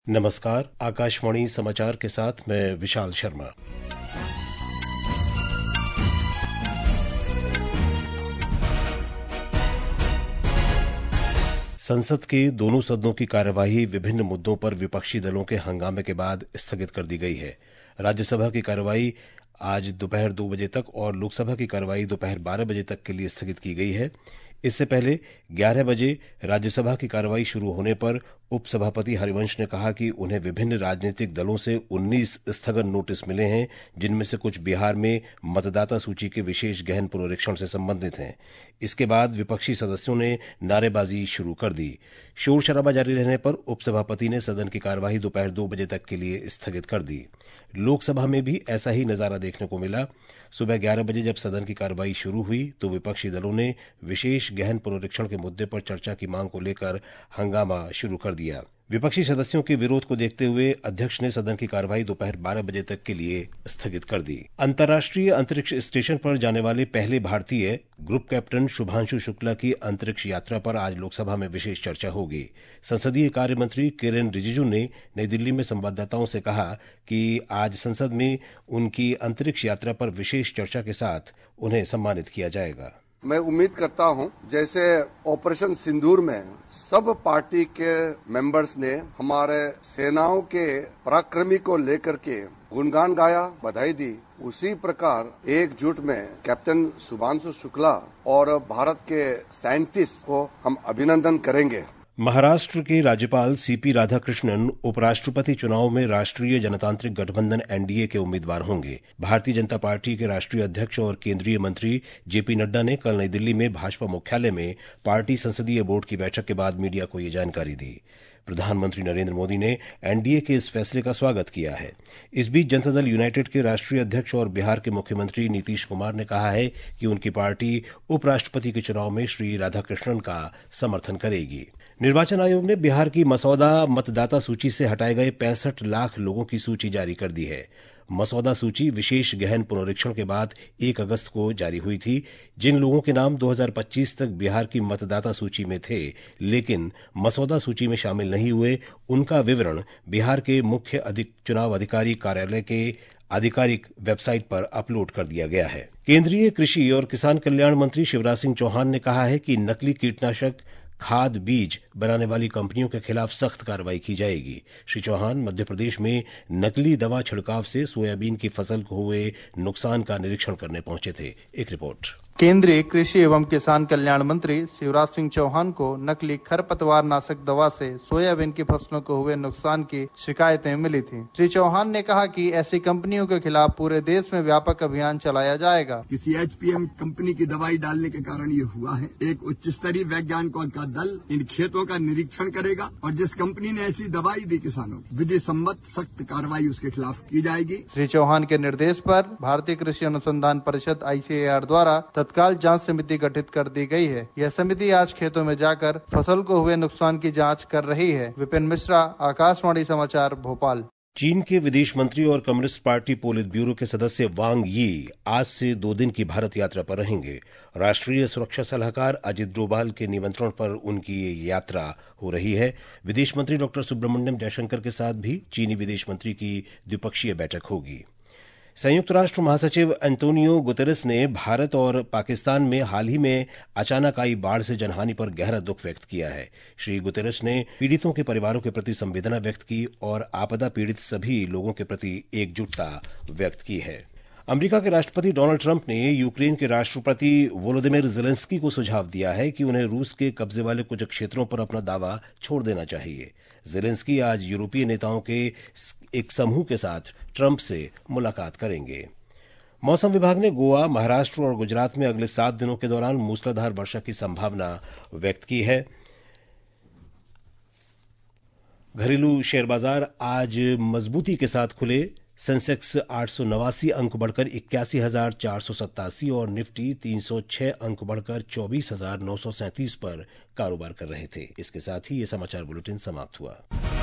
नमस्कार, आकाशवाणी समाचार के साथ मैं विशाल शर्मा। संसद के दोनों सदनों की कार्यवाही विभिन्न मुद्दों पर विपक्षी दलों के हंगामे के बाद स्थगित कर दी गई है। राज्यसभा की कार्यवाही आज दोपहर 2 बजे तक और लोकसभा की कार्यवाही दोपहर 12 बजे तक के लिए स्थगित की गई है। इससे पहले 11 बजे राज्यसभा की कार्यवाही शुरू होने पर उपसभापति हरिवंश ने कहा कि उन्हें विभिन्न राजनीतिक दलों से 19 स्थगन नोटिस मिले हैं, जिनमें से कुछ बिहार में मतदाता सूची के विशेष गहन पुनरीक्षण से संबंधित हैं। इसके बाद विपक्षी सदस्यों ने नारेबाजी शुरू कर दी। शोर शराबा जारी रहने पर उपसभापति ने सदन की कार्यवाही दोपहर 2 बजे तक के लिए स्थगित कर दी। लोकसभा में भी ऐसा ही नजारा देखने को मिला। सुबह 11 बजे जब सदन की कार्यवाही शुरू हुई तो विपक्षी दलों ने विशेष गहन पुनरीक्षण के मुद्दे पर चर्चा की मांग को लेकर हंगामा शुरू कर दिया। विपक्षी सदस्यों के विरोध को देखते हुए अध्यक्ष ने सदन की कार्यवाही दोपहर 12 बजे तक के लिए स्थगित कर दी। अंतर्राष्ट्रीय अंतरिक्ष स्टेशन पर जाने वाले पहले भारतीय ग्रुप कैप्टन शुभांशु शुक्ला की अंतरिक्ष यात्रा पर आज लोकसभा में विशेष चर्चा होगी। संसदीय कार्य मंत्री किरेन रिजिजू ने नई दिल्ली में संवाददाताओं से कहा कि आज संसद में उनकी अंतरिक्ष यात्रा पर विशेष चर्चा के साथ उन्हें सम्मानित किया जाएगा। मैं उम्मीद करता हूं जैसे ऑपरेशन सिंदूर में सब पार्टी के मेंबर्स ने हमारे सेनाओं के पराक्रमी को लेकर के गुणगान गाया, बधाई दी, उसी प्रकार एकजुट में कैप्टन शुभांशु शुक्ला और भारत के साइंटिस्ट को हम अभिनंदन करेंगे। महाराष्ट्र के राज्यपाल सीपी राधाकृष्णन उपराष्ट्रपति चुनाव में राष्ट्रीय जनतांत्रिक गठबंधन एनडीए के उम्मीदवार होंगे। भारतीय जनता पार्टी के राष्ट्रीय अध्यक्ष और केंद्रीय मंत्री जेपी नड्डा ने कल नई दिल्ली में भाजपा मुख्यालय में पार्टी संसदीय बोर्ड की बैठक के बाद मीडिया को ये जानकारी दी। प्रधानमंत्री नरेंद्र मोदी ने एनडीए के इस फैसले का स्वागत किया है। इस बीच जनता दल यूनाइटेड के राष्ट्रीय अध्यक्ष और बिहार के मुख्यमंत्री नीतीश कुमार ने कहा है कि उनकी पार्टी उपराष्ट्रपति के चुनाव में श्री राधाकृष्णन का समर्थन करेगी। निर्वाचन आयोग ने बिहार की मसौदा मतदाता सूची से हटाए गए 65 लाख लोगों की सूची जारी कर दी है। मसौदा सूची विशेष गहन पुनरीक्षण के बाद 1 अगस्त को जारी हुई थी। जिन लोगों के नाम 2025 तक बिहार की मतदाता सूची में थे लेकिन मसौदा सूची में शामिल नहीं हुए, उनका विवरण बिहार के मुख्य चुनाव अधिकारी कार्यालय के आधिकारिक वेबसाइट पर अपलोड कर दिया गया है। केंद्रीय कृषि और किसान कल्याण मंत्री शिवराज सिंह चौहान ने कहा है कि नकली कीटनाशक खाद बीज बनाने वाली कंपनियों के खिलाफ सख्त कार्रवाई की जाएगी। श्री चौहान मध्य प्रदेश में नकली दवा छिड़काव से सोयाबीन की फसल को हुए नुकसान का निरीक्षण करने पहुंचे थे। एक रिपोर्ट। केंद्रीय कृषि एवं किसान कल्याण मंत्री शिवराज सिंह चौहान को नकली खरपतवार नाशक दवा से सोयाबीन की फसलों को हुए नुकसान की शिकायतें मिली थी। श्री चौहान ने कहा कि ऐसी कंपनियों के खिलाफ पूरे देश में व्यापक अभियान चलाया जाएगा। किसी एचपीएम कंपनी की दवाई डालने के कारण ये हुआ है। एक उच्च स्तरीय वैज्ञानिकों का दल इन खेतों का निरीक्षण करेगा और जिस कंपनी ने ऐसी दवाई दी किसानों को विधि सम्मत सख्त कार्रवाई उसके खिलाफ की जाएगी। श्री चौहान के निर्देश पर भारतीय कृषि अनुसंधान परिषद ICAR द्वारा तत्काल जांच समिति गठित कर दी गई है। यह समिति आज खेतों में जाकर फसल को हुए नुकसान की जांच कर रही है। विपिन मिश्रा, आकाशवाणी समाचार, भोपाल। चीन के विदेश मंत्री और कम्युनिस्ट पार्टी पोलित ब्यूरो के सदस्य वांग यी आज से 2 दिन की भारत यात्रा पर रहेंगे। राष्ट्रीय सुरक्षा सलाहकार अजित डोभाल के निमंत्रण पर उनकी ये यात्रा हो रही है। विदेश मंत्री डॉ सुब्रमण्यम जयशंकर के साथ भी चीनी विदेश मंत्री की द्विपक्षीय बैठक होगी। संयुक्त राष्ट्र महासचिव एंटोनियो गुतेरेस ने भारत और पाकिस्तान में हाल ही में अचानक आई बाढ़ से जनहानि पर गहरा दुख व्यक्त किया है। श्री गुतेरेस ने पीड़ितों के परिवारों के प्रति संवेदना व्यक्त की और आपदा पीड़ित सभी लोगों के प्रति एकजुटता व्यक्त की है। अमेरिका के राष्ट्रपति डोनाल्ड ट्रंप ने यूक्रेन के राष्ट्रपति वोलोदिमिर ज़ेलेंस्की को सुझाव दिया है कि उन्हें रूस के कब्जे वाले कुछ क्षेत्रों पर अपना दावा छोड़ देना चाहिए। ज़ेलेंस्की आज यूरोपीय नेताओं के एक समूह के साथ ट्रंप से मुलाकात करेंगे। मौसम विभाग ने गोवा, महाराष्ट्र और गुजरात में अगले 7 दिनों के दौरान मूसलाधार वर्षा की संभावना व्यक्त की है। घरेलू शेयर बाजार आज मजबूती के साथ खुले। सेंसेक्स 889 अंक बढ़कर 81,487 और निफ्टी 306 अंक बढ़कर 24,937 पर कारोबार कर रहे थे। इसके साथ ही ये समाचार बुलेटिन समाप्त हुआ।